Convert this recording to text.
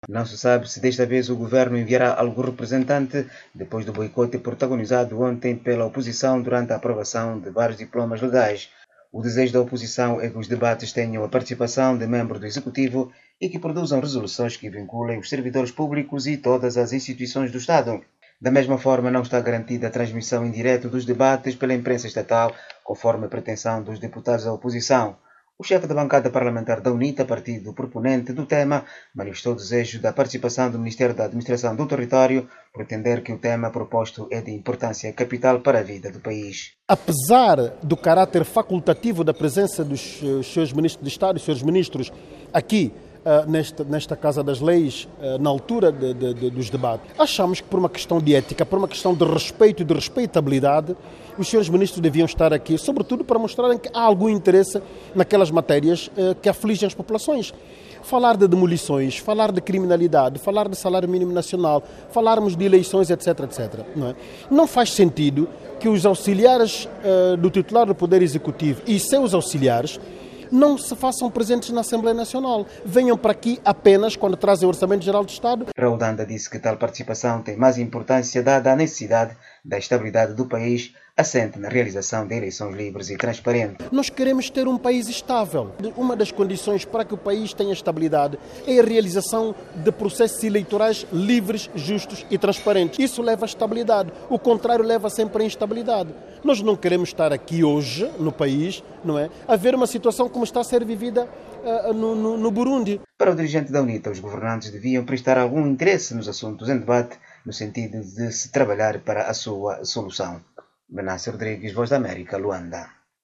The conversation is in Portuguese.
Não se sabe se desta vez o governo enviará algum representante depois do boicote protagonizado ontem pela oposição durante a aprovação de vários diplomas legais. O desejo da oposição é que os debates tenham a participação de membros do Executivo e que produzam resoluções que vinculem os servidores públicos e todas as instituições do Estado. Da mesma forma, não está garantida a transmissão em direto dos debates pela imprensa estatal, conforme a pretensão dos deputados da oposição. O chefe da bancada parlamentar da UNITA, partido proponente do tema, manifestou o desejo da participação do Ministério da Administração do Território, por entender que o tema proposto é de importância capital para a vida do país. Apesar do caráter facultativo da presença dos seus ministros de Estado e seus ministros aqui, nesta Casa das Leis, na altura dos debates, achamos que por uma questão de ética, por uma questão de respeito e de respeitabilidade, os senhores ministros deviam estar aqui, sobretudo para mostrarem que há algum interesse naquelas matérias que afligem as populações. Falar de demolições, falar de criminalidade, falar de salário mínimo nacional, falarmos de eleições, etc, etc. Não faz sentido que os auxiliares do titular do Poder Executivo e seus auxiliares não se façam presentes na Assembleia Nacional. Venham para aqui apenas quando trazem o Orçamento Geral do Estado. Raul Danda disse que tal participação tem mais importância dada a necessidade da estabilidade do país, assente na realização de eleições livres e transparentes. Nós queremos ter um país estável. Uma das condições para que o país tenha estabilidade é a realização de processos eleitorais livres, justos e transparentes. Isso leva à estabilidade. O contrário leva sempre à instabilidade. Nós não queremos estar aqui hoje, no país, a ver uma situação como está a ser vivida no Burundi. Para o dirigente da UNITA, os governantes deviam prestar algum interesse nos assuntos em debate, no sentido de se trabalhar para a sua solução. Benácio Rodrigues, Voz da América, Luanda.